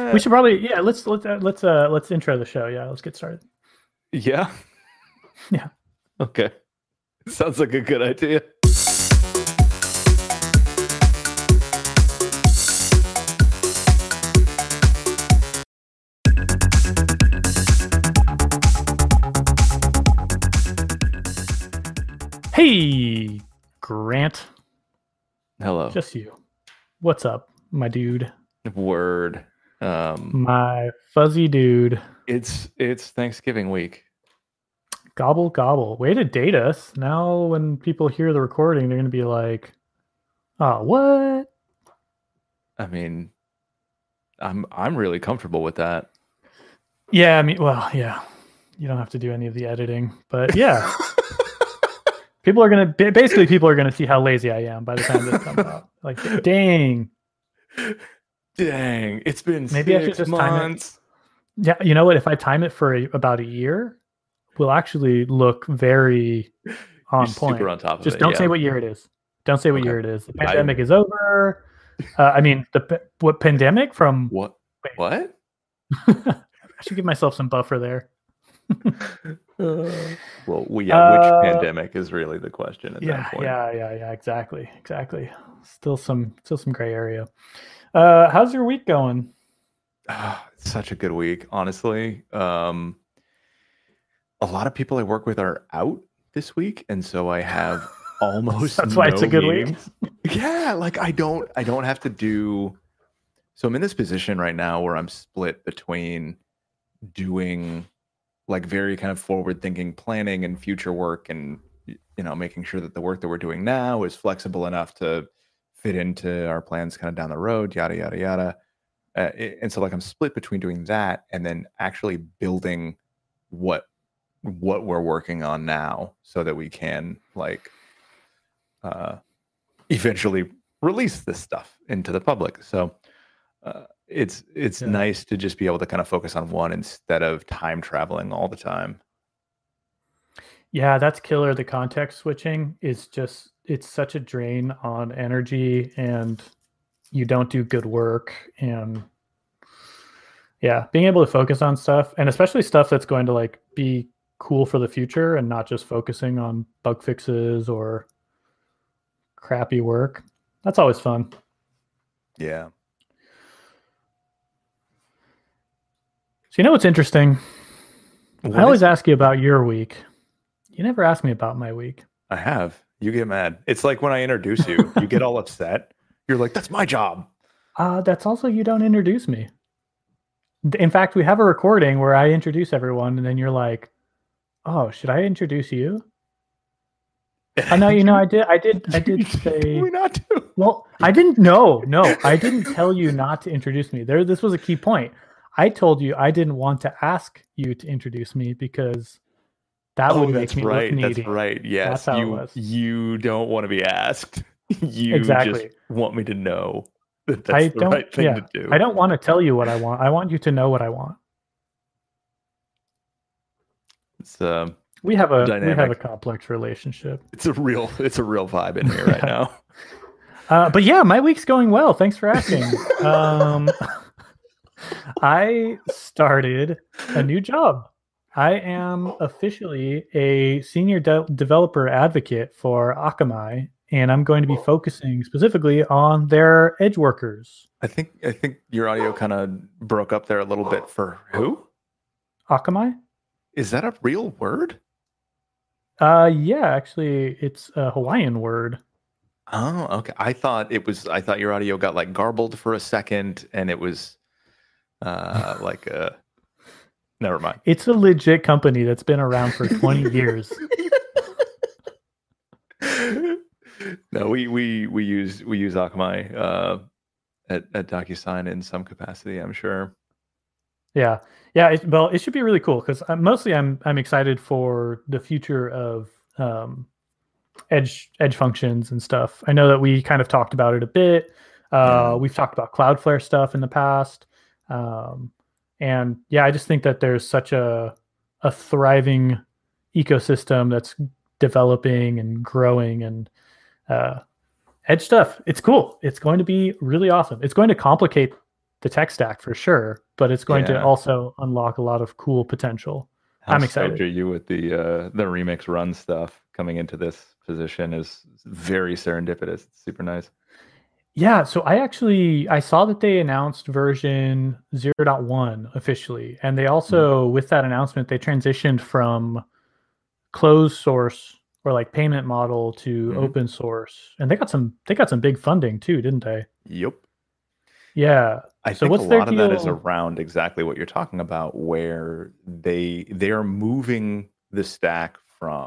We should probably let's intro the show. Yeah, let's get started. Yeah. Yeah. Okay. Sounds like a good idea. Hey, Grant. Hello. Just you. What's up, my dude? Word. My fuzzy dude. It's Thanksgiving week. Gobble gobble. Way to date us. Now when people hear the recording, they're gonna be like, "Oh, what?" I mean, I'm really comfortable with that. Yeah, I mean, well, yeah. You don't have to do any of the editing, but yeah. People are gonna see how lazy I am by the time this comes out. Like, dang. It's been Maybe I should 6 just months. Yeah, you know what? If I time it for about a year, we'll actually look very on You're point. super on top of Just it, don't yeah. say what year it is. Don't say what Okay. year it is. The pandemic is over. I mean, what pandemic from? What? Wait. What? I should give myself some buffer there. Well, which pandemic is really the question at that point. Yeah. Exactly. Still some gray area. How's your week going? It's such a good week, honestly. A lot of people I work with are out this week, and so I have almost That's why it's a good meetings. Yeah, like I don't have to do. So I'm in this position right now where I'm split between doing like very kind of forward-thinking planning and future work, and making sure that the work that we're doing now is flexible enough to fit into our plans kind of down the road, yada yada yada. And so like I'm split between doing that and then actually building what we're working on now so that we can like eventually release this stuff into the public. So it's nice to just be able to kind of focus on one instead of time traveling all the time. Yeah, that's killer. The context switching is just, it's such a drain on energy, and you don't do good work. And yeah, being able to focus on stuff, and especially stuff that's going to like be cool for the future and not just focusing on bug fixes or crappy work. That's always fun. Yeah. So what's interesting? I always ask you about your week. You never ask me about my week. I have. You get mad. It's like when I introduce you, you get all upset. You're like, that's my job. That's also, you don't introduce me. In fact, we have a recording where I introduce everyone, and then you're like, "Oh, should I introduce you?" I know, I did say. We not do. Well, I didn't. No, I didn't tell you not to introduce me. This was a key point. I told you I didn't want to ask you to introduce me because that would make me look needy. That's right. Yes, that's how it was. You don't want to be asked. You just want me to know that that's the right thing to do. I don't want to tell you what I want. I want you to know what I want. It's we have a complex relationship. It's a real vibe in here right now. But yeah, my week's going well. Thanks for asking. I started a new job. I am officially a senior developer advocate for Akamai, and I'm going to be focusing specifically on their edge workers. I think your audio kind of broke up there a little bit. For who? Akamai? Is that a real word? Yeah, actually, it's a Hawaiian word. Oh, okay. I thought your audio got like garbled for a second, and it was like a. Never mind. It's a legit company that's been around for 20 years. No, we use Akamai at DocuSign in some capacity, I'm sure. Yeah. It should be really cool because mostly I'm excited for the future of edge functions and stuff. I know that we kind of talked about it a bit. We've talked about Cloudflare stuff in the past. And yeah, I just think that there's such a thriving ecosystem that's developing and growing, and edge stuff. It's cool. It's going to be really awesome. It's going to complicate the tech stack for sure, but it's going to Yeah. also unlock a lot of cool potential. How I'm stoked excited. are you with the Remix Run stuff coming into this position is very serendipitous. It's super nice. Yeah, so I saw that they announced version 0.1 officially, and they Mhm. also with that announcement they transitioned from closed source or like payment model to Mhm. open source, and they got some big funding too, didn't they? Yep. Yeah. I So think a what's their lot of that is deal? around exactly what you're talking about, where they are moving the stack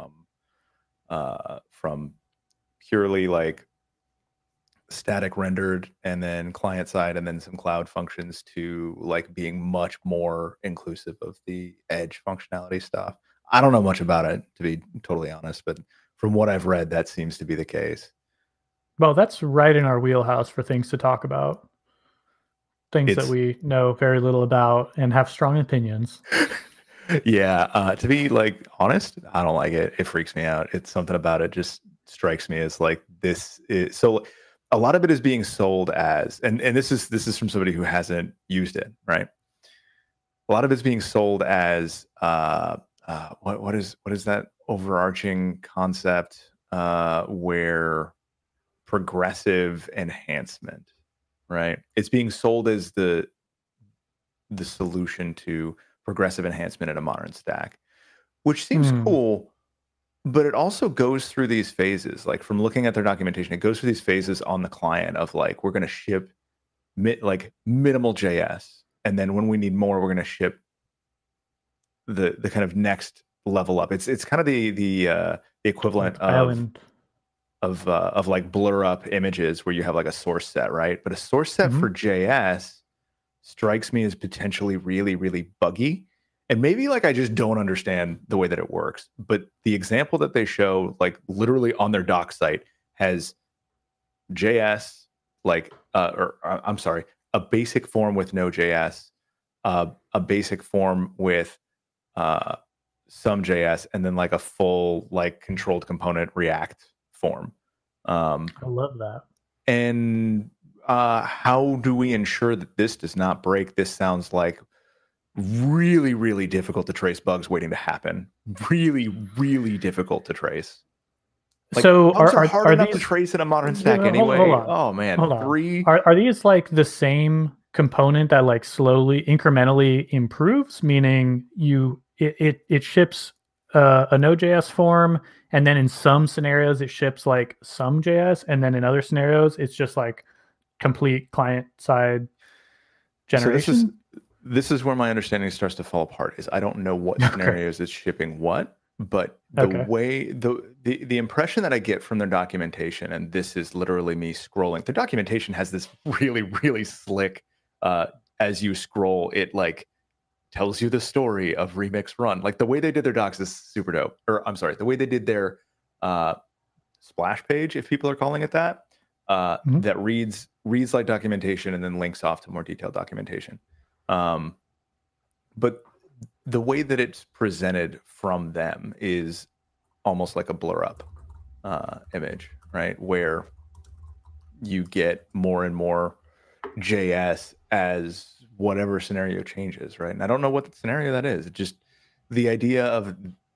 from purely like static rendered and then client side and then some cloud functions to like being much more inclusive of the edge functionality stuff. I don't know much about it, to be totally honest, but from what I've read, that seems to be the case. Well, that's right in our wheelhouse for things to talk about, things that It's we know very little about and have strong opinions. yeah, to be like honest, I don't like it. It freaks me out. It's something about it just strikes me as like this is so a lot of it is being sold as and this is from somebody who hasn't used it, right? A lot of it's being sold as what is that overarching concept where progressive enhancement, right? It's being sold as the solution to progressive enhancement in a modern stack, which seems Hmm. cool, but it also goes through these phases. Like from looking at their documentation, it goes through these phases on the client of like we're going to ship like minimal JS, and then when we need more, we're going to ship the kind of next level up. It's kind of the equivalent Island. of like blur up images where you have like a source set, right? But a source set Hmm. for JS strikes me as potentially really, really buggy. And maybe like I just don't understand the way that it works. But the example that they show, like literally on their doc site, has JS, like, I'm sorry, a basic form with no JS, a basic form with uh, some JS, and then like a full like controlled component React form. Um, I love that. and how do we ensure that this does not break? This sounds like really, really difficult to trace bugs waiting to happen. Really, really difficult to trace. Like So bugs are hard are enough to these trace in a modern stack yeah, hold anyway. on. Oh man, Hold on. three. Are these like the same component that like slowly incrementally improves, meaning it ships a Node.js form, and then in some scenarios it ships like some JS, and then in other scenarios it's just like complete client side So generation? this is where my understanding starts to fall apart. Is I don't know what Okay. scenarios it's shipping what, but the Okay. way the impression that I get from their documentation, and this is literally me scrolling. Their documentation has this really, really slick. Uh, as you scroll, it like tells you the story of Remix Run. Like the way they did their docs is super dope. Or I'm sorry, the way they did their uh, splash page, if people are calling it that, Mhm. that reads like documentation and then links off to more detailed documentation. Um, but the way that it's presented from them is almost like a blur up image, right? Where you get more and more JS as whatever scenario changes, right? And I don't know what the scenario that is. It just the idea of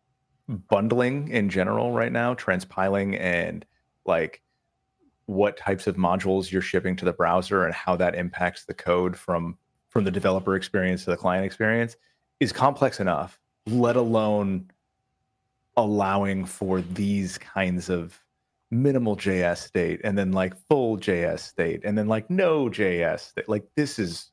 bundling in general right now, transpiling and like what types of modules you're shipping to the browser and how that impacts the code from the developer experience to the client experience is complex enough, let alone allowing for these kinds of minimal JS state and then like full JS state and then like no JS state. Like this is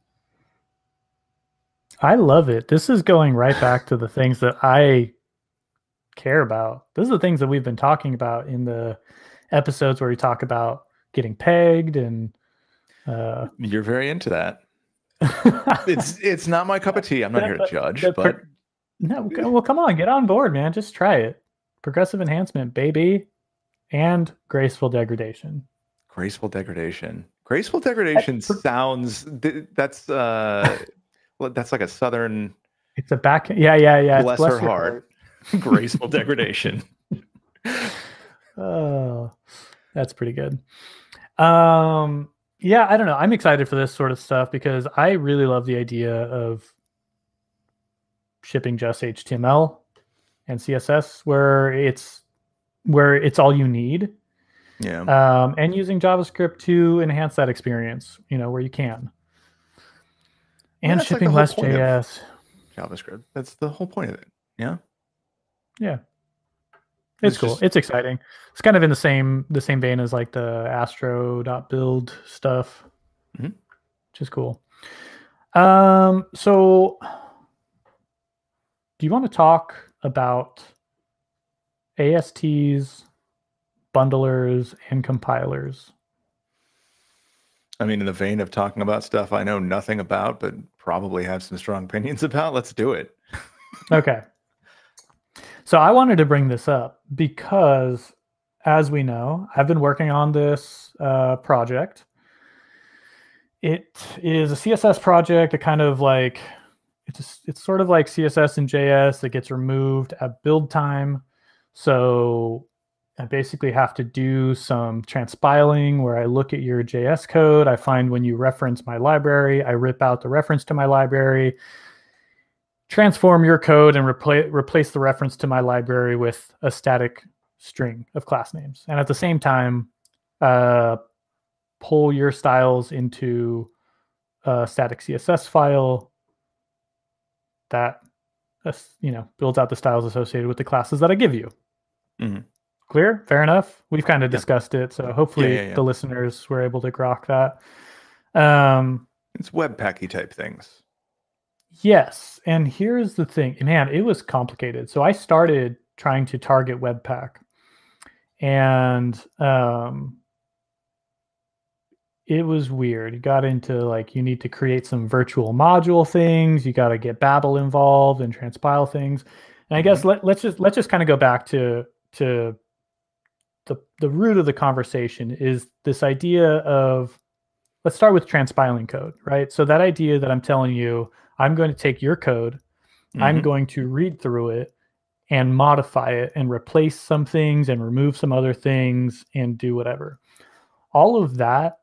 I love it. This is going right back to the things that I care about. This is the things that we've been talking about in the episodes where we talk about getting pegged and uh you're very into that. that, It's not my cup of tea. I'm not here to that, judge, that but no, well, come on, get on board, man. Just try it. Progressive enhancement, baby, and graceful degradation. graceful degradation. Graceful I- degradation for- sounds that's like a southern It's a back. Yeah. It's bless her bless your heart. heart. Graceful degradation. Oh, that's pretty good. Um, Yeah, I don't know. I'm excited for this sort of stuff because I really love the idea of shipping just HTML and CSS where it's all you need. Yeah. And using JavaScript to enhance that experience, where you can. And that's like shipping the whole less point of JS. JavaScript. That's the whole point of it. Yeah. Yeah. It's cool. It's exciting. It's kind of in the same vein as like the astro.build stuff, which is cool. So do you want to talk about ASTs, bundlers, and compilers? I mean, in the vein of talking about stuff I know nothing about, but probably have some strong opinions about, let's do it. Okay. So I wanted to bring this up because, as we know, I've been working on this project. It is a CSS project, it's sort of like CSS and JS that gets removed at build time. So I basically have to do some transpiling where I look at your JS code. I find when you reference my library, I rip out the reference to my library, transform your code, and replace the reference to my library with a static string of class names. And at the same time, pull your styles into a static CSS file that builds out the styles associated with the classes that I give you. Clear? Fair enough? We've kind of discussed it, so hopefully the listeners were able to grok that. It's Webpacky type things. Yes, and here's the thing. Man, it was complicated. So I started trying to target Webpack, and it was weird. You got into you need to create some virtual module things. You got to get Babel involved and transpile things. And I guess let's just kind of go back to the root of the conversation is this idea of, let's start with transpiling code, right? So that idea that I'm telling you, I'm going to take your code, I'm going to read through it and modify it and replace some things and remove some other things and do whatever. All of that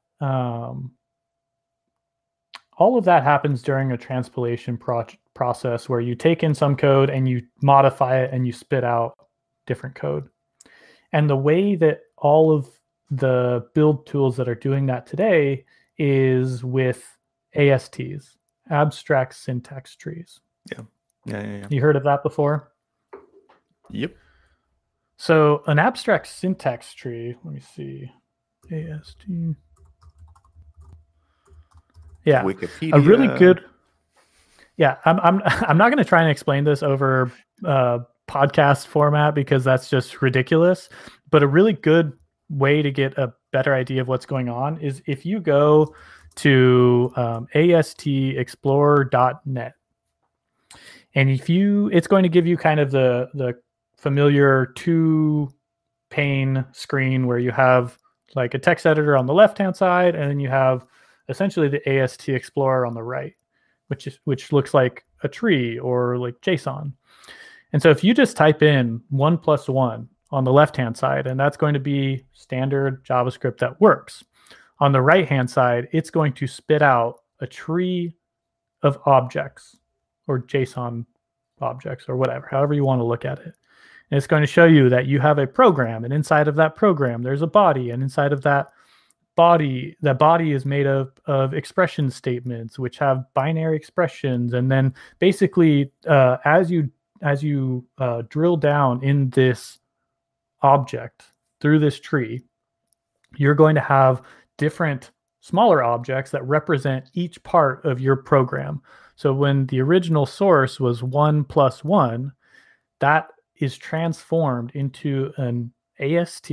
happens during a transpilation process where you take in some code and you modify it and you spit out different code. And the way that all of the build tools that are doing that today is with ASTs, abstract syntax trees. Yeah. You heard of that before? Yep. So an abstract syntax tree, let me see, AST. Yeah, Wikipedia. a really good. Yeah, I'm not going to try and explain this over podcast format because that's just ridiculous. But a really good way to get a better idea of what's going on is if you go to astexplorer.net, and it's going to give you kind of the familiar 2-pane screen where you have like a text editor on the left-hand side, and then you have essentially the AST Explorer on the right, which looks like a tree or like JSON. And so if you just type in 1+1 on the left-hand side, and that's going to be standard JavaScript that works. On the right-hand side, it's going to spit out a tree of objects or JSON objects or whatever, however you want to look at it. And it's going to show you that you have a program, and inside of that program, there's a body, and inside of that body is made of expression statements, which have binary expressions. And then basically, as you drill down in this object through this tree, you're going to have different smaller objects that represent each part of your program. So when the original source was 1+1, that is transformed into an AST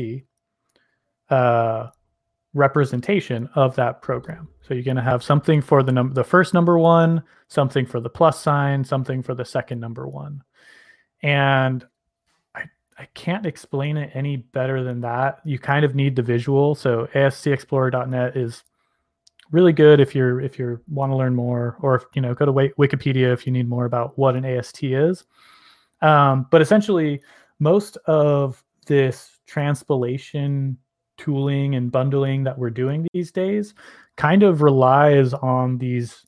representation of that program. So you're going to have something for the first number 1, something for the plus sign, something for the second number 1. And I can't explain it any better than that. You kind of need the visual. So astexplorer.net is really good if you want to learn more, or go to Wikipedia if you need more about what an AST is. But essentially, most of this transpilation tooling and bundling that we're doing these days kind of relies on these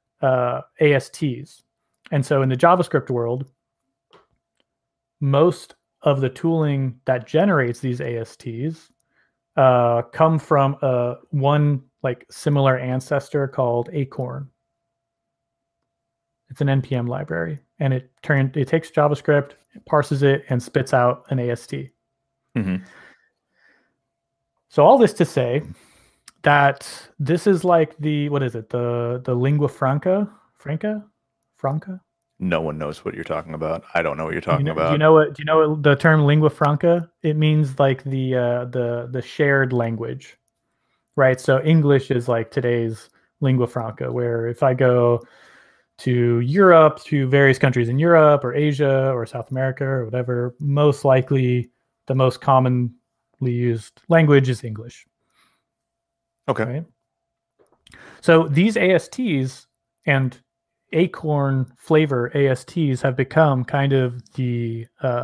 ASTs. And so in the JavaScript world, most of the tooling that generates these ASTs come from one like similar ancestor called Acorn. It's an NPM library, and it takes JavaScript, it parses it, and spits out an AST. Mm-hmm. So all this to say that this is like the lingua franca? No one knows what you're talking about. I don't know what you're talking about. Do you know what the term lingua franca? It means like the shared language, right? So English is like today's lingua franca, where if I go to Europe, to various countries in Europe or Asia or South America or whatever, most likely the most commonly used language is English. Okay. Right? So these ASTs and Acorn flavor ASTs have become kind of the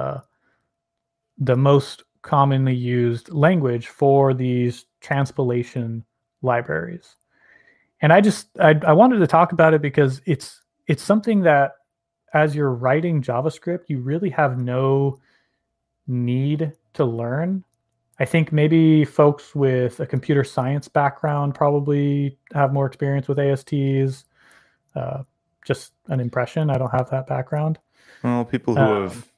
most commonly used language for these transpilation libraries. And I wanted to talk about it because it's something that as you're writing JavaScript, you really have no need to learn. I think maybe folks with a computer science background probably have more experience with ASTs. Just an impression. I don't have that background. Well, people who have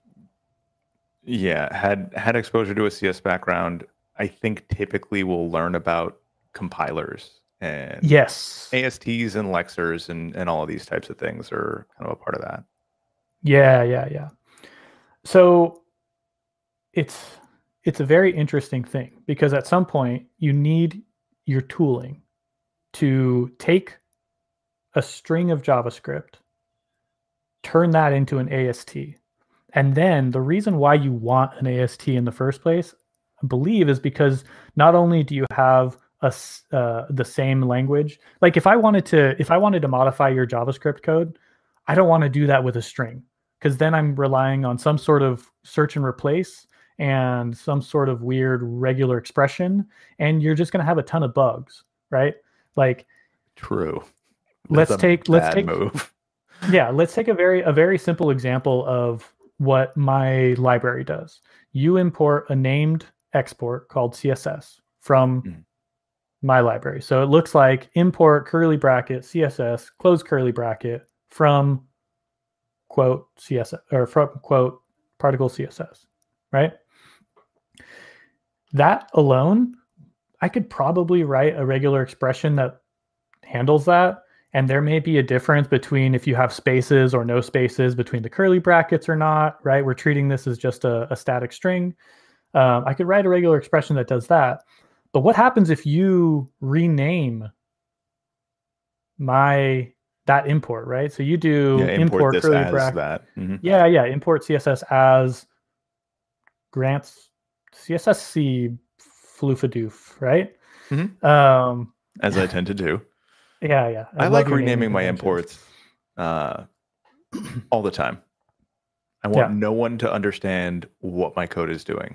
had exposure to a CS background, I think typically will learn about compilers and yes, ASTs and lexers and all of these types of things are kind of a part of that. Yeah. So it's a very interesting thing because at some point you need your tooling to take a string of JavaScript, turn that into an AST. And then the reason why you want an AST in the first place, I believe, is because not only do you have the same language, like if I wanted to modify your JavaScript code, I don't want to do that with a string because then I'm relying on some sort of search and replace and some sort of weird regular expression, and you're just going to have a ton of bugs, right? Like, true. Let's take move. Yeah, let's take a very simple example of what my library does. You import a named export called CSS from my library. So it looks like import curly bracket CSS, close curly bracket from quote CSS or from quote particle CSS, right? That alone, I could probably write a regular expression that handles that. And there may be a difference between if you have spaces or no spaces between the curly brackets or not, right? We're treating this as just a static string. I could write a regular expression that does that. But what happens if you rename that import, right? So you do import this curly as bracket. that. Mm-hmm. Yeah. Import CSS as grants CSSC floofadoof, right? Mm-hmm. As I tend to do. Yeah. I like renaming my imports all the time. I want no one to understand what my code is doing.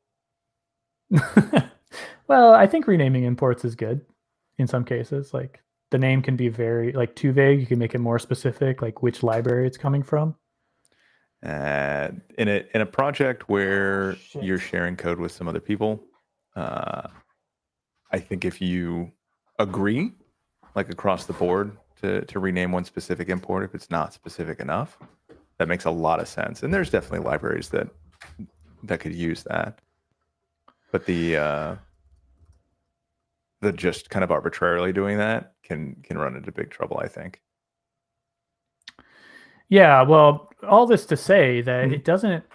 Well, I think renaming imports is good in some cases. Like the name can be very too vague. You can make it more specific, like which library it's coming from. In a project where you're sharing code with some other people, I think if you agree, like across the board, to rename one specific import if it's not specific enough, that makes a lot of sense. And there's definitely libraries that could use that. But the just kind of arbitrarily doing that can run into big trouble, I think. Yeah, well, all this to say that it doesn't.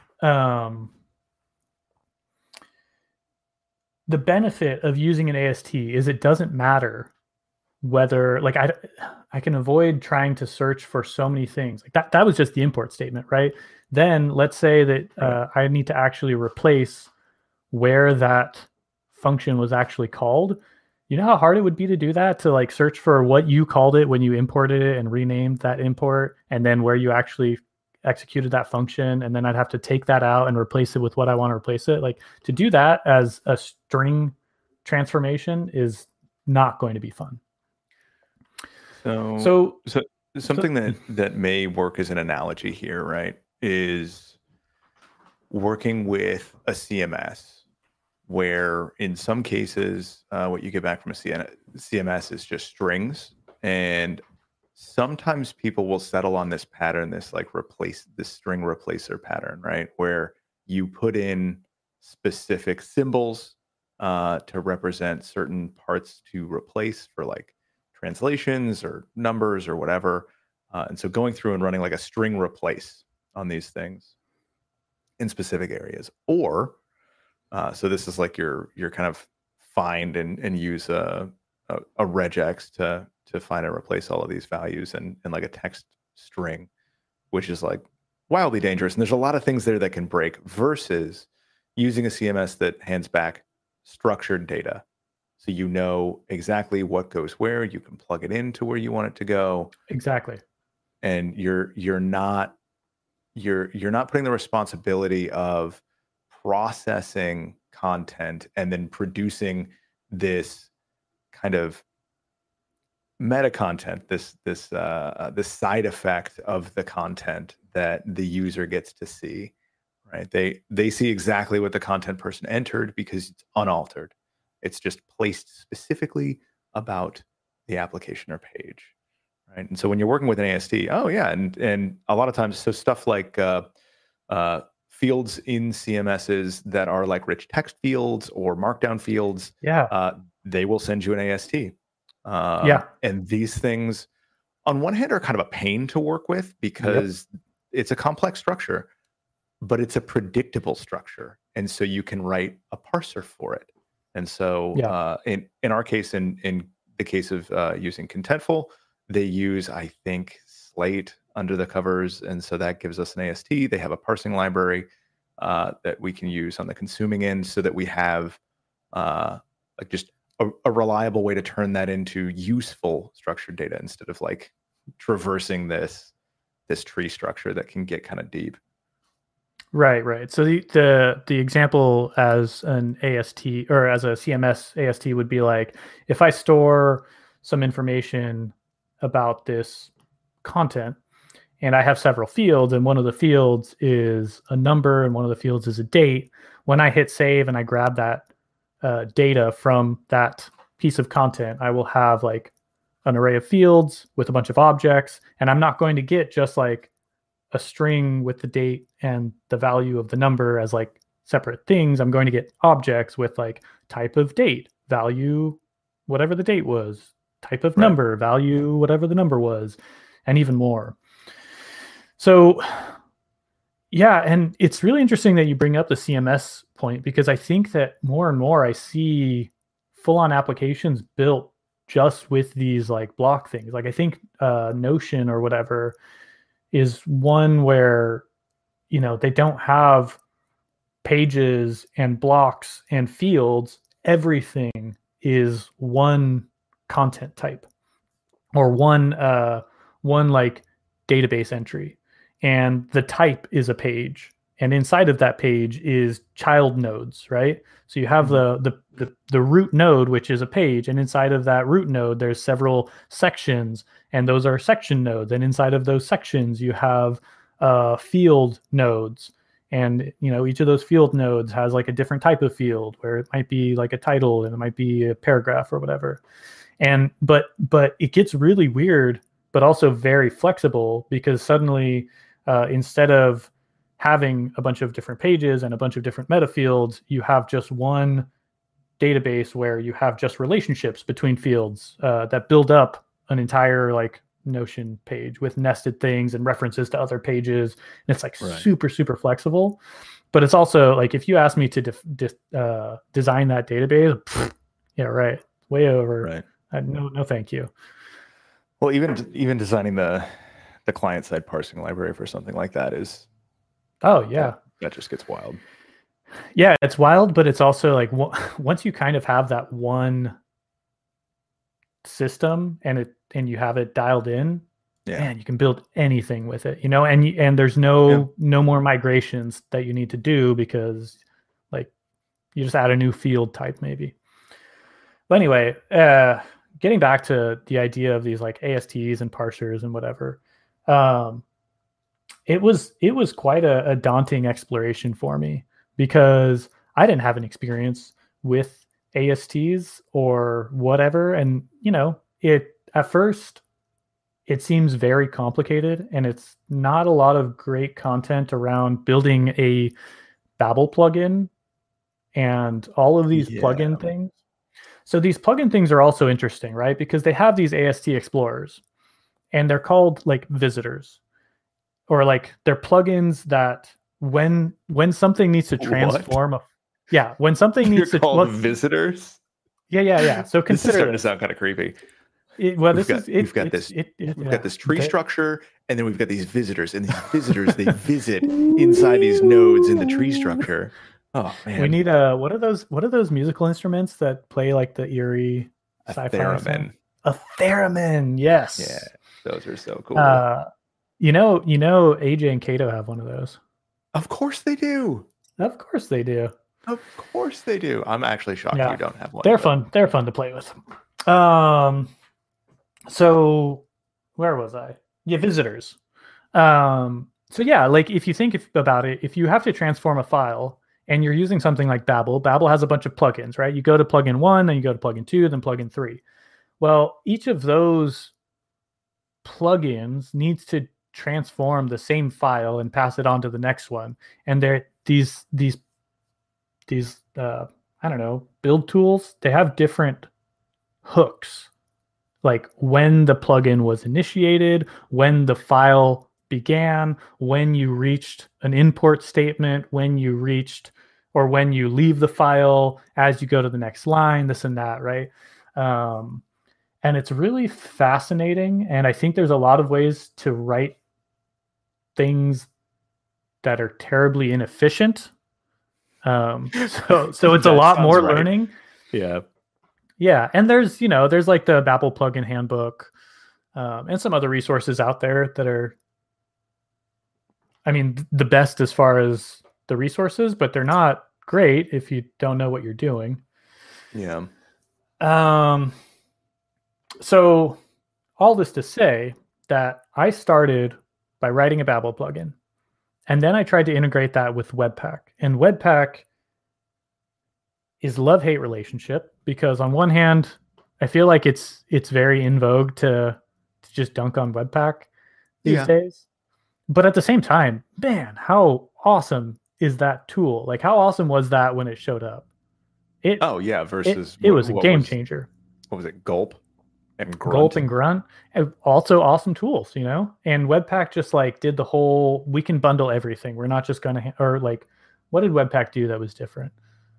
The benefit of using an AST is it doesn't matter whether, like, I can avoid trying to search for so many things. Like that was just the import statement, right? Then let's say that I need to actually replace where that function was actually called. You know how hard it would be to do that, to like search for what you called it when you imported it and renamed that import, and then where you actually executed that function, and then I'd have to take that out and replace it with what I want to replace it. Like to do that as a string transformation is not going to be fun. So something that may work as an analogy here, right, is working with a CMS, where in some cases, what you get back from a CMS is just strings, and sometimes people will settle on this pattern, this string replacer pattern, right, where you put in specific symbols to represent certain parts to replace for like translations or numbers or whatever. And so going through and running like a string replace on these things in specific areas. Or so this is like your kind of find and use a regex to find and replace all of these values in like a text string, which is like wildly dangerous. And there's a lot of things there that can break, versus using a CMS that hands back structured data. So you know exactly what goes where, you can plug it into where you want it to go. Exactly. And you're not putting the responsibility of processing content and then producing this kind of meta content, this side effect of the content that the user gets to see, right? They see exactly what the content person entered because it's unaltered. It's just placed specifically about the application or page, right? And so when you're working with an AST, and a lot of times, so stuff like fields in CMSs that are like rich text fields or markdown fields, they will send you an AST. And these things, on one hand, are kind of a pain to work with because it's a complex structure, but it's a predictable structure. And so you can write a parser for it. And so in our case, in the case of using Contentful, they use, I think, Slate under the covers. And so that gives us an AST. They have a parsing library that we can use on the consuming end, so that we have like just a reliable way to turn that into useful structured data, instead of like traversing this tree structure that can get kind of deep. Right. So the example as an AST or as a CMS AST would be like, if I store some information about this content and I have several fields, and one of the fields is a number and one of the fields is a date, when I hit save and I grab that data from that piece of content, I will have like an array of fields with a bunch of objects, and I'm not going to get just like a string with the date and the value of the number as like separate things. I'm going to get objects with like type of date, value, whatever the date was, type of number, value, whatever the number was, and even more. So and it's really interesting that you bring up the CMS point, because I think that more and more I see full-on applications built just with these like block things. Like I think Notion or whatever is one where, they don't have pages and blocks and fields. Everything is one content type or one like database entry, and the type is a page, and inside of that page is child nodes, right? So you have the root node, which is a page, and inside of that root node there's several sections, and those are section nodes, and inside of those sections you have field nodes, and each of those field nodes has like a different type of field, where it might be like a title and it might be a paragraph or whatever. And but it gets really weird, but also very flexible, because suddenly instead of having a bunch of different pages and a bunch of different meta fields, you have just one database where you have just relationships between fields that build up an entire like Notion page with nested things and references to other pages. And it's like super, super flexible. But it's also like, if you ask me to design that database, way over. No, thank you. Well, even designing the client-side parsing library for something like that is... that just gets wild. Yeah, it's wild, but it's also like once you kind of have that one system and you have it dialed in, man, you can build anything with it, and there's no more migrations that you need to do, because like you just add a new field type maybe. But anyway, getting back to the idea of these like ASTs and parsers and whatever, um, it was quite a daunting exploration for me because I didn't have an experience with ASTs or whatever, and it at first it seems very complicated, and it's not a lot of great content around building a Babel plugin and all of these plugin things. So these plugin things are also interesting, right? Because they have these AST explorers and they're called like visitors, or like they're plugins that when something needs to transform when something needs to called visitors. Yeah. So consider this is starting to sound kind of creepy. We've got this tree structure, and then we've got these visitors, and these visitors they visit inside these nodes in the tree structure. Oh man, we need what are those musical instruments that play like the eerie sci-fi theremin? A theremin, yes. Yeah, those are so cool. AJ and Kato have one of those. Of course they do. Of course they do. Of course they do. I'm actually shocked you don't have one. They're fun. They're fun to play with. So where was I? Yeah, visitors. So yeah, like if you think about it, if you have to transform a file and you're using something like Babel has a bunch of plugins, right? You go to plugin 1, then you go to plugin 2, then plugin 3. Well, each of those plugins needs to transform the same file and pass it on to the next one. And they're these I don't know, build tools, they have different hooks. Like when the plugin was initiated, when the file began, when you reached an import statement, when you reached or when you leave the file as you go to the next line, this and that, right? And it's really fascinating. And I think there's a lot of ways to write things that are terribly inefficient. So it's a lot more learning. Yeah, and there's like the Babel plugin handbook, and some other resources out there that are, I mean, the best as far as the resources, but they're not great if you don't know what you're doing. Yeah. So all this to say that I started by writing a Babel plugin, and then I tried to integrate that with Webpack, and Webpack is love-hate relationship, because on one hand, I feel like it's very in vogue to just dunk on Webpack these days. But at the same time, man, how awesome is that tool? Like, how awesome was that when it showed up? Versus it was a game changer. What was it? Gulp and Grunt. Gulp and Grunt. Also awesome tools, And Webpack just like did the whole, we can bundle everything. We're not just gonna or like, what did Webpack do that was different?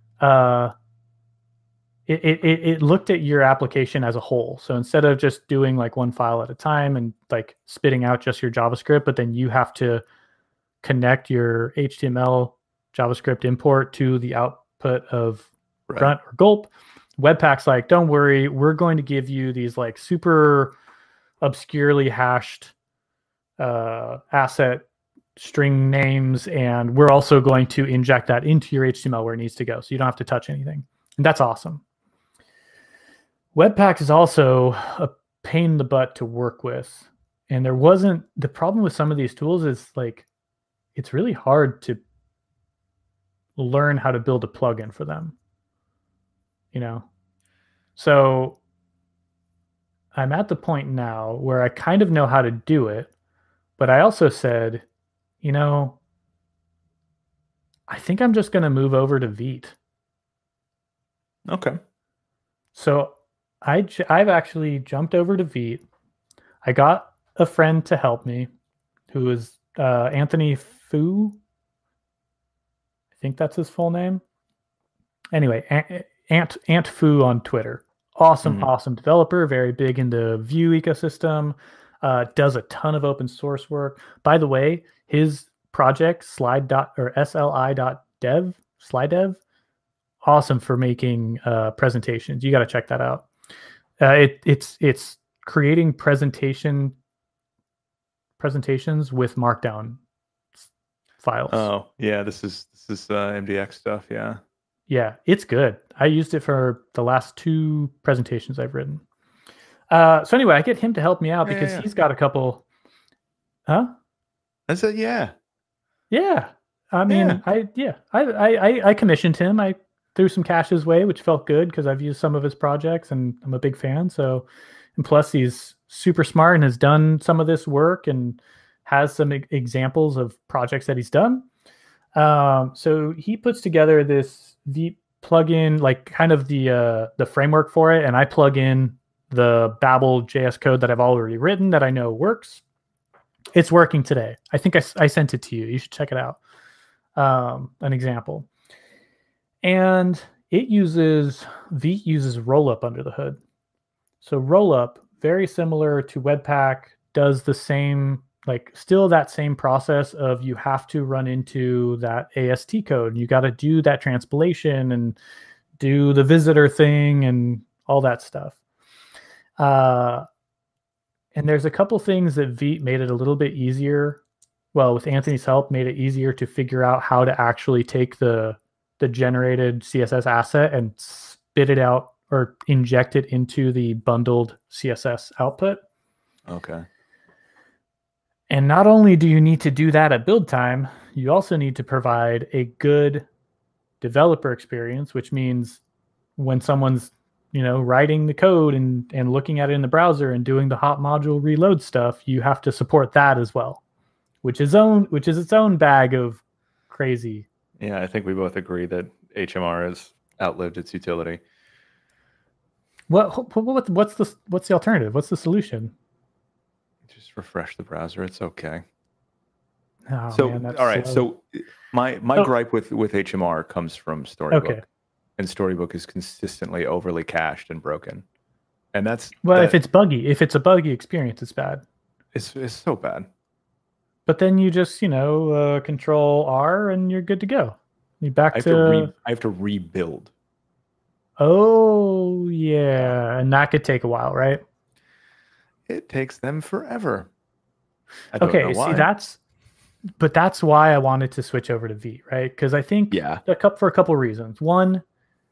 It looked at your application as a whole. So instead of just doing like one file at a time and like spitting out just your JavaScript, but then you have to connect your HTML JavaScript import to the output of Grunt or Gulp, Webpack's like, don't worry, we're going to give you these like super obscurely hashed asset string names, and we're also going to inject that into your HTML where it needs to go, so you don't have to touch anything. And that's awesome. Webpack is also a pain in the butt to work with. And the problem with some of these tools is like, it's really hard to learn how to build a plugin for them. So I'm at the point now where I kind of know how to do it, but I also said, I think I'm just going to move over to Vite. Okay. So I've actually jumped over to Vite. I got a friend to help me, who is Anthony Fu. I think that's his full name. Anyway, Ant Fu on Twitter. Awesome developer, very big in the Vue ecosystem, does a ton of open source work. By the way, his project, sli.dev, awesome for making presentations. You got to check that out. It's creating presentations with Markdown files. Oh yeah, this is MDX stuff. Yeah, it's good. I used it for the last 2 presentations I've written. So anyway, I get him to help me out because he's got a couple. Huh? I said, yeah. Yeah. I mean, I commissioned him. I threw some cash his way, which felt good because I've used some of his projects and I'm a big fan. So, and plus he's super smart and has done some of this work and has some examples of projects that he's done. So he puts together this Vite plugin, like kind of the framework for it, and I plug in the Babel JS code that I've already written that I know works. It's working today. I think I sent it to you. You should check it out. An example. And Vite uses Rollup under the hood. So Rollup, very similar to Webpack, does the same, like still that same process of you have to run into that AST code. You got to do that transpilation and do the visitor thing and all that stuff. And there's a couple things that Vite made it a little bit easier. Well, with Anthony's help, made it easier to figure out how to actually take the generated CSS asset and spit it out or inject it into the bundled CSS output. Okay. And not only do you need to do that at build time, you also need to provide a good developer experience, which means when someone's writing the code and looking at it in the browser and doing the hot module reload stuff, you have to support that as well, which is its own bag of crazy. Yeah, I think we both agree that HMR has outlived its utility. What's the alternative? What's the solution? Just refresh the browser. It's okay. Oh, so man, all right. So my gripe with HMR comes from Storybook. Okay. And Storybook is consistently overly cached and broken. And that's if it's buggy, if it's a buggy experience, it's bad. It's so bad. But then you just, Control R and you're good to go. You back I have to rebuild. Oh, yeah. And that could take a while, right? It takes them forever. I don't know why. that's why I wanted to switch over to Vite, right? Because I think for a couple of reasons. One,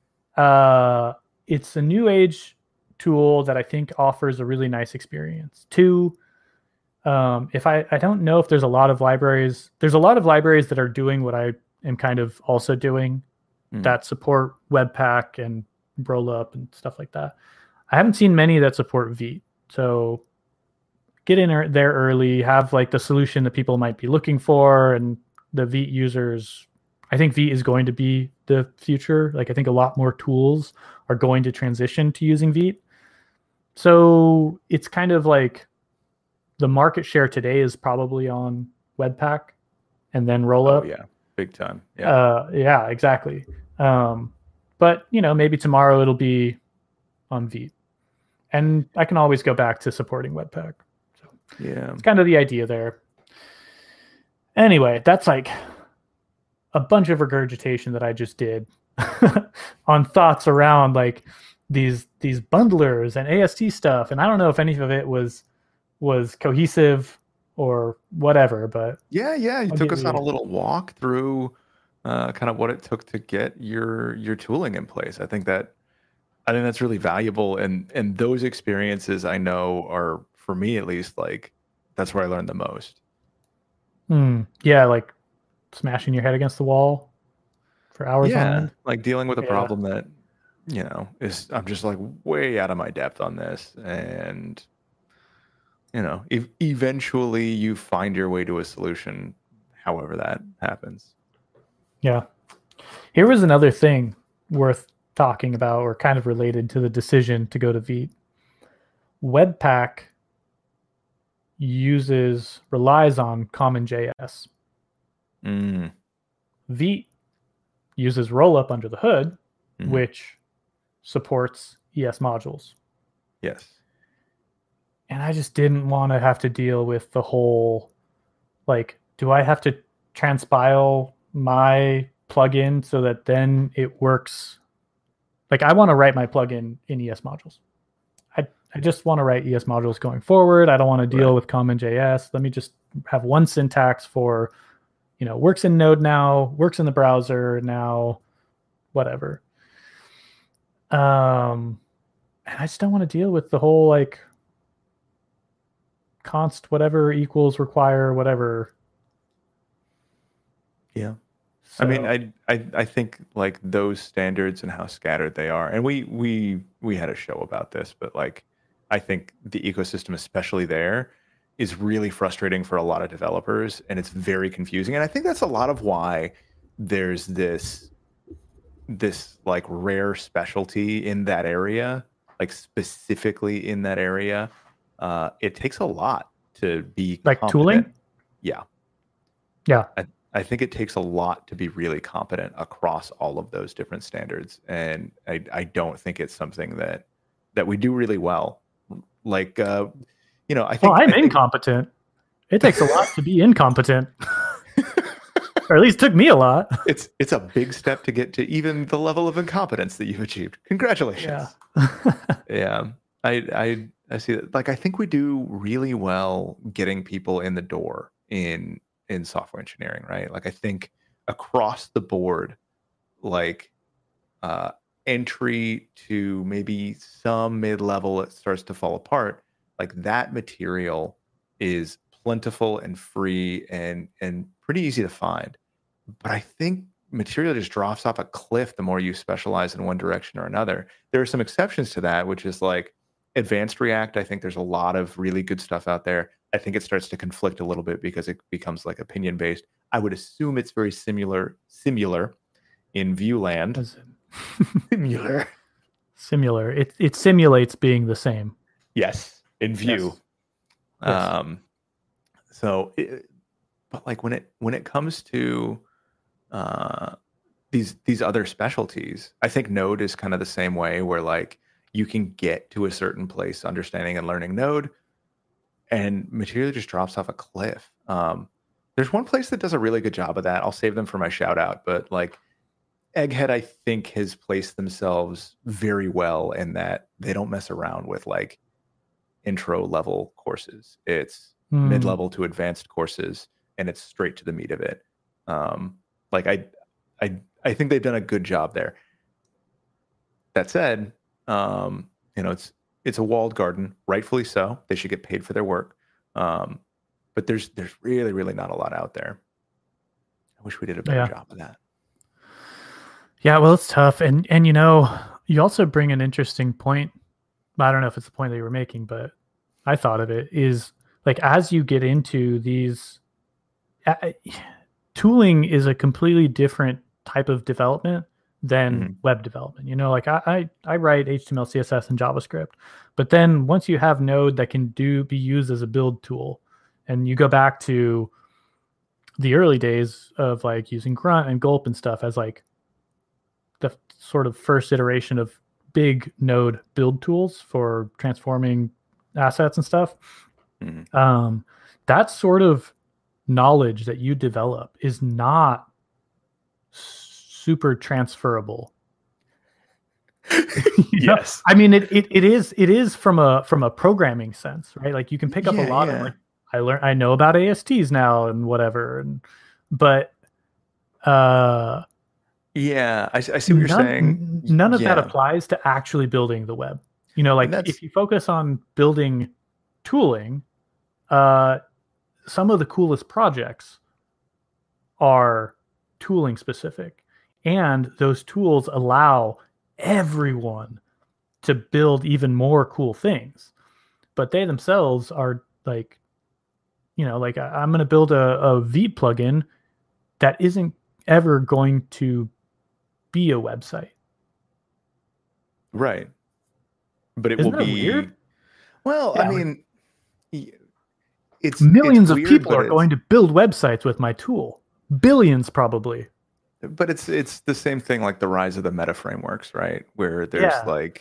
it's a new age tool that I think offers a really nice experience. Two, if I don't know if there's a lot of libraries that are doing what I am kind of also doing that support Webpack and Rollup and stuff like that. I haven't seen many that support Vite. So get in there early, have like the solution that people might be looking for, and the Vite users. I think Vite is going to be the future. Like I think a lot more tools are going to transition to using Vite. So it's kind of like the market share today is probably on Webpack and then Rollup. Oh, yeah, big time. Yeah, yeah, exactly. But maybe tomorrow it'll be on Vite, and I can always go back to supporting Webpack. So yeah, it's kind of the idea there. Anyway, that's like a bunch of regurgitation that I just did on thoughts around like these bundlers and AST stuff, and I don't know if any of it was cohesive or whatever, but yeah, you took us on a little walk through kind of what it took to get your tooling in place. I think that's really valuable, and those experiences I know are, for me at least, like that's where I learned the most. Yeah, like smashing your head against the wall for hours on end. Like dealing with a problem that is, I'm just like way out of my depth on this, and if eventually you find your way to a solution, however that happens. Yeah. Here was another thing worth talking about, or kind of related to the decision to go to Vite. Webpack relies on CommonJS. Vite uses Rollup under the hood, which supports ES modules. Yes. And I just didn't want to have to deal with the whole, like, do I have to transpile my plugin so that then it works? Like, I want to write my plugin in ES modules. I just want to write ES modules going forward. I don't want to deal with CommonJS. Let me just have one syntax for, works in Node now, works in the browser now, whatever. And I just don't want to deal with the whole like const whatever equals require whatever. Yeah. So, I mean, I think like those standards and how scattered they are, and we had a show about this, but like I think the ecosystem, especially there, is really frustrating for a lot of developers, and it's very confusing. And I think that's a lot of why there's this like rare specialty in that area, like specifically in that area. It takes a lot to be like competent. tooling. Yeah. I think it takes a lot to be really competent across all of those different standards, and I don't think it's something that we do really well. Like, you know, I think I'm incompetent. It takes a lot to be incompetent, or at least took me a lot. It's a big step to get to even the level of incompetence that you've achieved. Congratulations. Yeah. I see that. Like, I think we do really well getting people in the door in software engineering, right? Like, I think across the board, like entry to maybe some mid-level, it starts to fall apart. Like, that material is plentiful and free and pretty easy to find. But I think material just drops off a cliff the more you specialize in one direction or another. There are some exceptions to that, which is like advanced React. I think there's a lot of really good stuff out there. I think it starts to conflict a little bit because it becomes like opinion based. I would assume it's very similar in Vueland. Similar. It simulates being the same. Yes, in Vue. Yes. So, but like when it comes to these other specialties, I think Node is kind of the same way, where like you can get to a certain place understanding and learning Node, and material just drops off a cliff. There's one place that does a really good job of that. I'll save them for my shout out, but like Egghead, I think, has placed themselves very well in that they don't mess around with like intro level courses. It's mid-level to advanced courses, and it's straight to the meat of it. Like I think they've done a good job there. That said, you know, it's a walled garden, rightfully so. They should get paid for their work. But there's really, really not a lot out there. I wish we did a better job of that. Yeah, well, it's tough. And you know, you also bring an interesting point. I don't know if it's the point that you were making, but I thought of it is like, as you get into these, tooling is a completely different type of development than web development. You know, like I write HTML, CSS, and JavaScript, but then once you have Node that can be used as a build tool, and you go back to the early days of like using Grunt and Gulp and stuff as like the sort of first iteration of big Node build tools for transforming assets and stuff. That sort of knowledge that you develop is not super transferable. Yes. I mean, it is from a programming sense, right? Like you can pick up a lot of like, I know about ASTs now and whatever, but yeah, I see what you're saying. None of that applies to actually building the web. You know, like if you focus on building tooling, some of the coolest projects are tooling specific, and those tools allow everyone to build even more cool things, but they themselves are like, you know, like I'm going to build a Vite plugin that isn't ever going to be a website. Right. But it Isn't will be weird? Well, yeah, I mean, it's millions weird, of people are going to build websites with my tool. Billions probably. But it's the same thing like the rise of the meta frameworks, right? Where there's like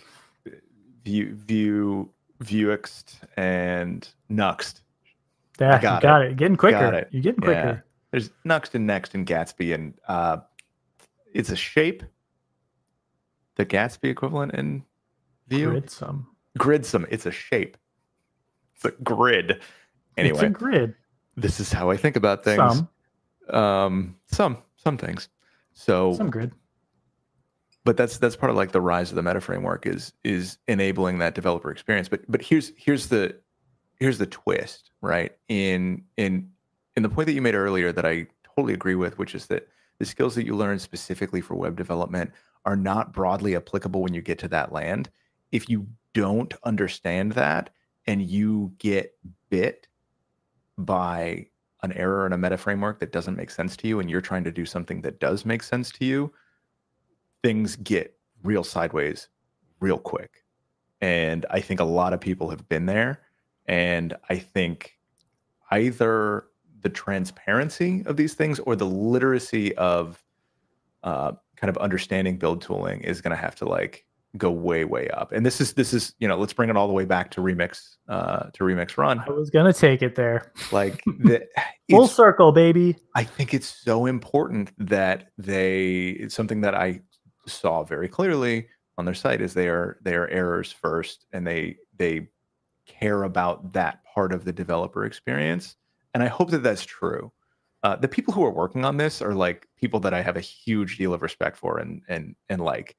Vuext and Nuxt. Yeah, you got it. Getting quicker. You're getting quicker. Yeah. There's Nuxt and Next and Gatsby, and it's a shape. The Gatsby equivalent in Vue? Gridsome. It's a shape. It's a grid. Anyway, it's a grid. This is how I think about things. Some things. So some grid. but that's part of like the rise of the meta framework is enabling that developer experience. But here's the twist, right? In the point that you made earlier that I totally agree with, which is that the skills that you learn specifically for web development are not broadly applicable when you get to that land. If you don't understand that and you get bit by an error in a meta framework that doesn't make sense to you, and you're trying to do something that does make sense to you, things get real sideways real quick. And I think a lot of people have been there. And I think either the transparency of these things or the literacy of kind of understanding build tooling is going to have to like go way up. And this is let's bring it all the way back to Remix Run. I was gonna take it there. Like full circle, baby. I think it's so important that it's something that I saw very clearly on their site is they are errors first, and they care about that part of the developer experience. And I hope that that's true. The people who are working on this are like people that I have a huge deal of respect for and like.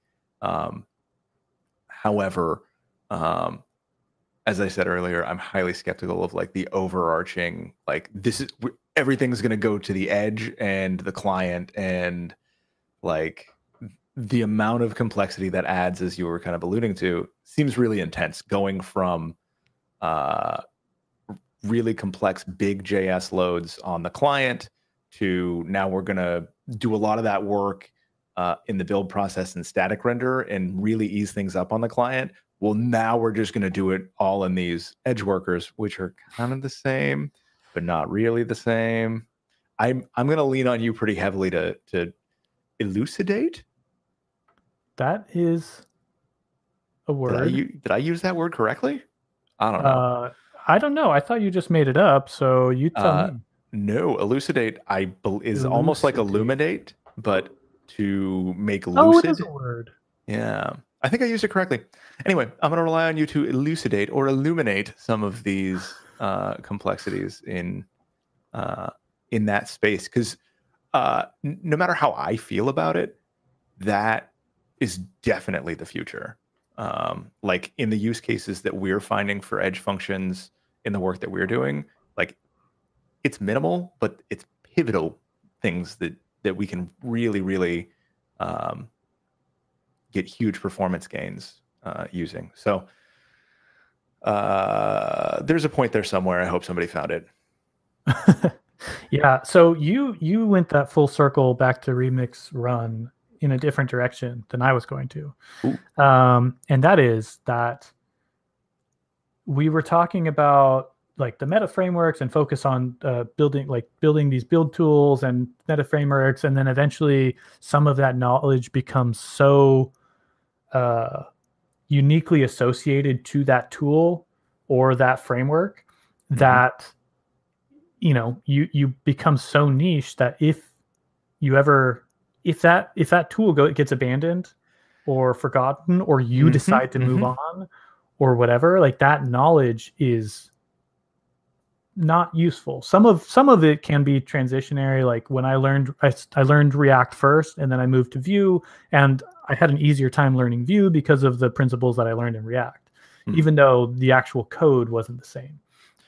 However, as I said earlier, I'm highly skeptical of like the overarching, like everything's going to go to the edge and the client, and like the amount of complexity that adds, as you were kind of alluding to, seems really intense, going from really complex big JS loads on the client to now we're going to do a lot of that work in the build process and static render and really ease things up on the client. Well, now we're just going to do it all in these edge workers, which are kind of the same, but not really the same. I'm going to lean on you pretty heavily to elucidate. That is a word. Did I use that word correctly? I don't know. I don't know. I thought you just made it up. So you tell me. No, elucidate is almost like illuminate, but to make lucid. Oh, it is a word. Yeah, I think I used it correctly. Anyway, I'm going to rely on you to elucidate or illuminate some of these complexities in that space, because no matter how I feel about it, that is definitely the future. Like in the use cases that we're finding for edge functions in the work that we're doing, like it's minimal, but it's pivotal things that we can really get huge performance gains using. So there's a point there somewhere. I hope somebody found it. Yeah. So you went that full circle back to Remix Run in a different direction than I was going to. And that is that we were talking about like the meta frameworks and focus on building these build tools and meta frameworks. And then eventually some of that knowledge becomes so uniquely associated to that tool or that framework that, you become so niche that if that tool gets abandoned or forgotten, or you decide to move on or whatever, like that knowledge is not useful. Some of it can be transitionary. Like when I learned React first, and then I moved to Vue, and I had an easier time learning Vue because of the principles that I learned in React, even though the actual code wasn't the same.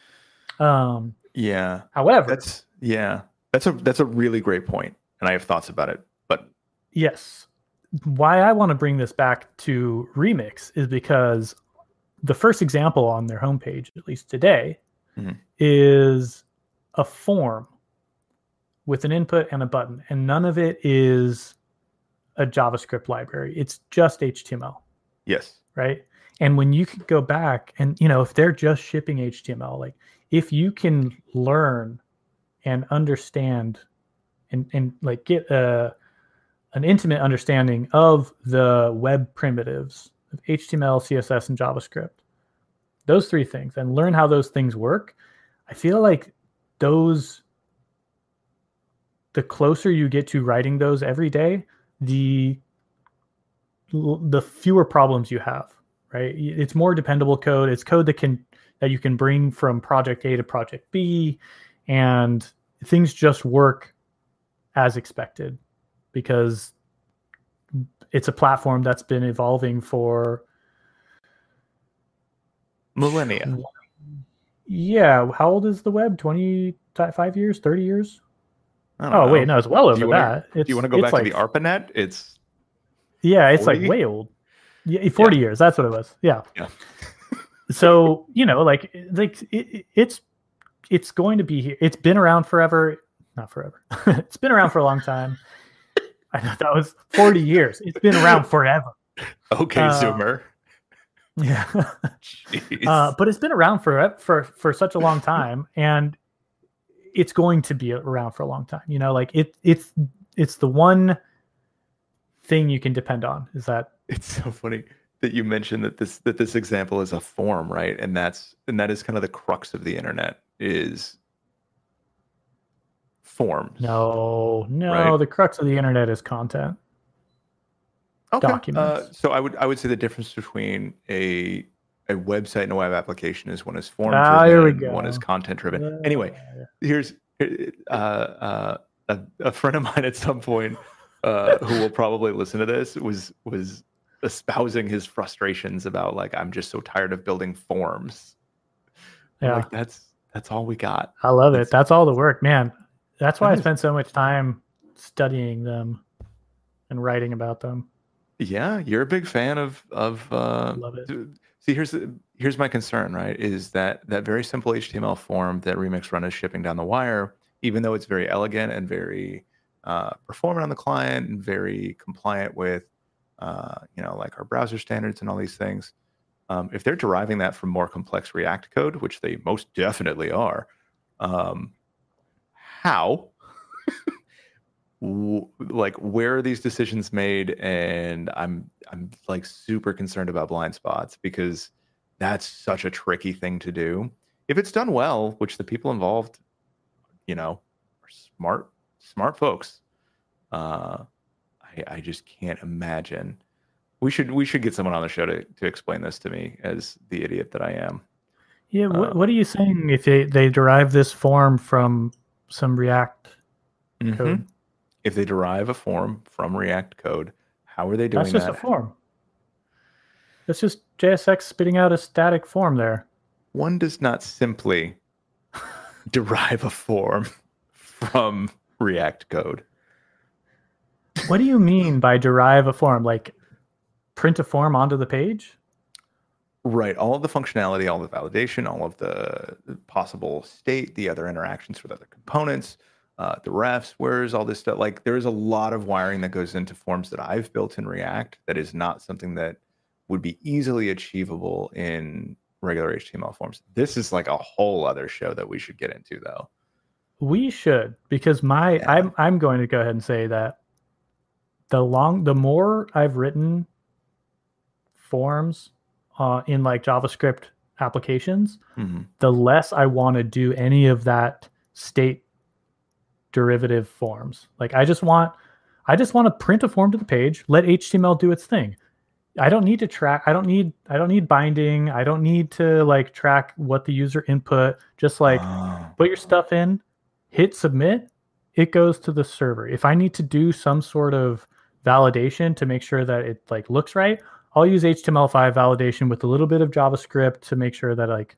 Yeah. However, that's a really great point, and I have thoughts about it. But yes, why I want to bring this back to Remix is because the first example on their homepage, at least today, is a form with an input and a button, and none of it is a JavaScript library. It's just HTML. Yes. Right. And when you can go back and, if they're just shipping HTML, like if you can learn and understand and like get an intimate understanding of the web primitives of HTML, CSS, and JavaScript, those three things, and learn how those things work, I feel like the closer you get to writing those every day, the fewer problems you have, right? It's more dependable code. It's code that you can bring from project A to project B, and things just work as expected because it's a platform that's been evolving for millennia. Yeah, how old is the web? 25 years, 30 years? Oh wait, no, it's well over that. Do you want to go back to the ARPANET? It's 40? It's like way old. Yeah, 40 years. That's what it was. Yeah. So, like it's going to be here. It's been around forever. Not forever. It's been around for a long time. I know that was 40 years. It's been around forever. Okay, Zoomer. Yeah. But it's been around for such a long time, and it's going to be around for a long time. Like it's the one thing you can depend on. Is that it's so funny that you mentioned that this example is a form, right? And that is kind of the crux of the internet is forms. No, right? The crux of the internet is content. Okay. Documents. So I would say the difference between a website and a web application is one is form driven, one is content driven. Anyway, here's a friend of mine at some point who will probably listen to this was espousing his frustrations about like, I'm just so tired of building forms. Yeah, like, that's all we got. I love it. That's all the work, man. That's why I spend so much time studying them and writing about them. Yeah, you're a big fan of love it. See, here's my concern, right? Is that very simple HTML form that Remix Run is shipping down the wire, even though it's very elegant and very performant on the client and very compliant with like our browser standards and all these things. If they're deriving that from more complex React code, which they most definitely are, how? Like, where are these decisions made? And I'm like super concerned about blind spots because that's such a tricky thing to do. If it's done well, which the people involved, are smart folks. I just can't imagine. We should get someone on the show to explain this to me as the idiot that I am. Yeah, what are you saying if they derive this form from some React code? If they derive a form from React code, how are they doing that? That's just a form. That's just JSX spitting out a static form there. One does not simply derive a form from React code. What do you mean by derive a form? Like print a form onto the page? Right. All of the functionality, all the validation, all of the possible state, the other interactions with other components, the refs, where's all this stuff? Like, there is a lot of wiring that goes into forms that I've built in React that is not something that would be easily achievable in regular HTML forms. This is like a whole other show that we should get into, though. We should, because I'm going to go ahead and say that the more I've written forms in like JavaScript applications, the less I want to do any of that state derivative forms. Like I just want to print a form to the page, let HTML do its thing. I don't need to track. I don't need binding. I don't need to like track what the user input. Just like put your stuff in, hit submit, it goes to the server. If I need to do some sort of validation to make sure that it like looks right, I'll use HTML5 validation with a little bit of JavaScript to make sure that like,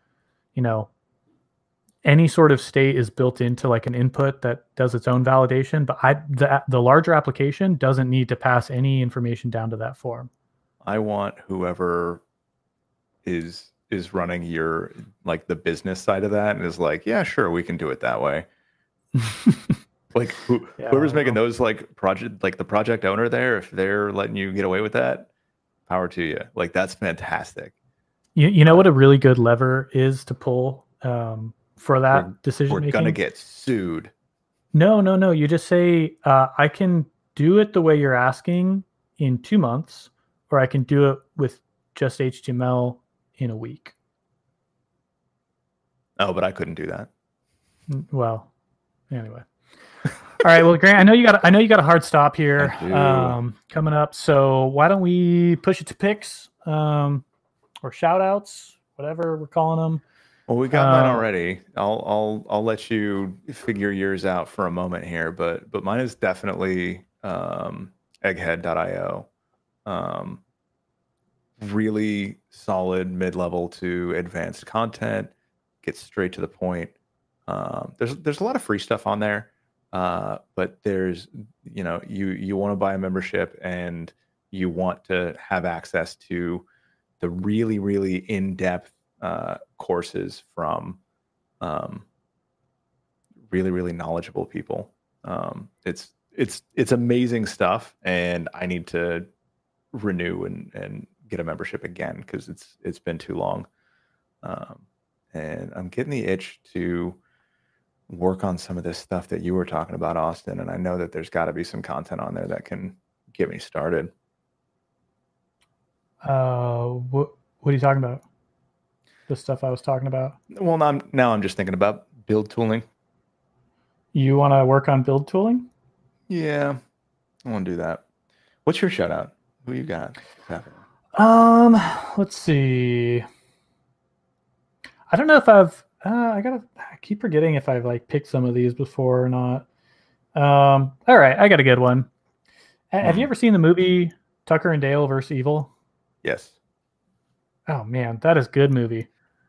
any sort of state is built into like an input that does its own validation. But the larger application doesn't need to pass any information down to that form. I want whoever is running your like the business side of that and is like, yeah, sure, we can do it that way. Like whoever's making those like the project owner there, if they're letting you get away with that, power to you. Like that's fantastic. You know what a really good lever is to pull for that decision making? We're gonna get sued. No. You just say I can do it the way you're asking in 2 months, or I can do it with just HTML in a week. Oh, but I couldn't do that. Well, anyway. All right. Well, Grant, I know you got a hard stop here coming up. So why don't we push it to picks or shout outs, whatever we're calling them. Well, we got mine already. I'll let you figure yours out for a moment here, but mine is definitely egghead.io. Really solid mid-level to advanced content, gets straight to the point. There's a lot of free stuff on there, but there's you want to buy a membership and you want to have access to the really really in-depth courses from really really knowledgeable people. It's amazing stuff, and I need to renew and get a membership again because it's been too long. And I'm getting the itch to work on some of this stuff that you were talking about, Austin, and I know that there's got to be some content on there that can get me started. What are you talking about? The stuff I was talking about? Well, now I'm just thinking about build tooling. You want to work on build tooling? Yeah, I want to do that. What's your shout out? Who you got? Let's see. I don't know if I keep forgetting if I've like picked some of these before or not. All right, I got a good one. Have you ever seen the movie Tucker and Dale vs. Evil? Yes. Oh man, that is a good movie.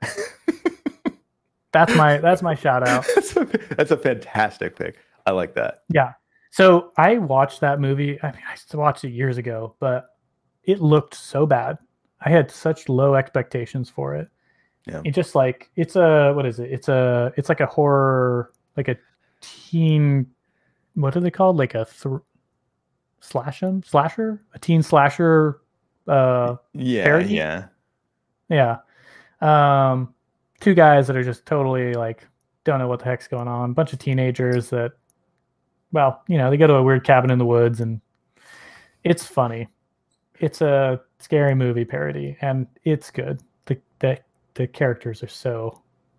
That's my shout out. That's a fantastic pick. I like that. Yeah. So I watched that movie. I mean, I watched it years ago, but it looked so bad. I had such low expectations for it. Yeah. It just like what is it? It's like a horror, like a teen. What are they called? Like a slasher, a teen slasher. Parody? Yeah. Two guys that are just totally like don't know what the heck's going on. A bunch of teenagers that, well, they go to a weird cabin in the woods, and it's funny. It's a scary movie parody, and it's good. The characters are so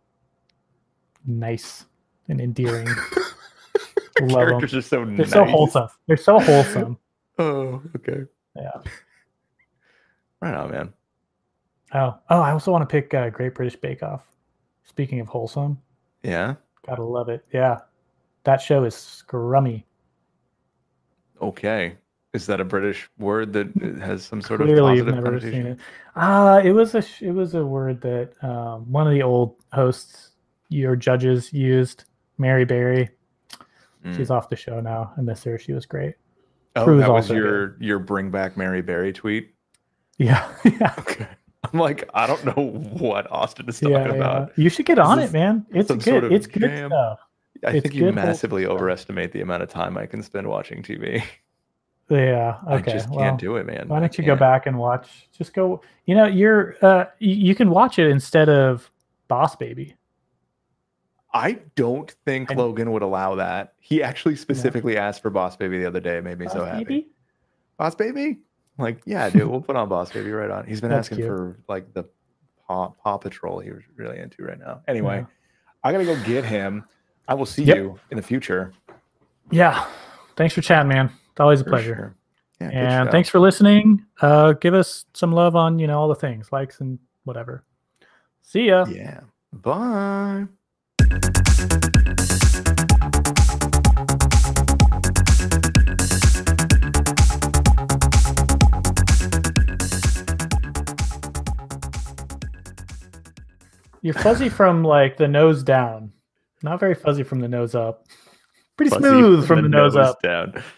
nice and endearing. Characters are so nice. They're so wholesome. They're so wholesome. Oh, okay. Yeah. Right on, man. Oh, I also want to pick Great British Bake Off. Speaking of wholesome. Yeah. Gotta love it. Yeah. That show is scrummy. Okay. Is that a British word that has some sort Clearly of positive you've never connotation? Seen it. It was a word that one of the old hosts, your judges, used. Mary Berry. She's off the show now. I miss her. She was great. Oh, Cruise that was your bring back Mary Berry tweet? Yeah. Yeah. Okay. I'm like, I don't know what Austin is talking about. You should get on it, man. It's good. It's good stuff. I think you massively overestimate the amount of time I can spend watching TV. Yeah. Okay. I just can't do it, man. Why don't you go back and watch? Just go. You can watch it instead of Boss Baby. I don't think Logan would allow that. He actually specifically asked for Boss Baby the other day. It made me so happy. Baby? Boss Baby? Like, yeah, dude, we'll put on Boss Baby right on. He's been asking for like the Paw Patrol he was really into right now. Anyway, I gotta go get him. I will see you in the future. Yeah. Thanks for chatting, man. It's always a pleasure. Sure. Yeah, and thanks for listening. Give us some love on, all the things, likes and whatever. See ya. Yeah. Bye. You're fuzzy from like the nose down. Not very fuzzy from the nose up. Pretty fuzzy smooth from the nose up. Down.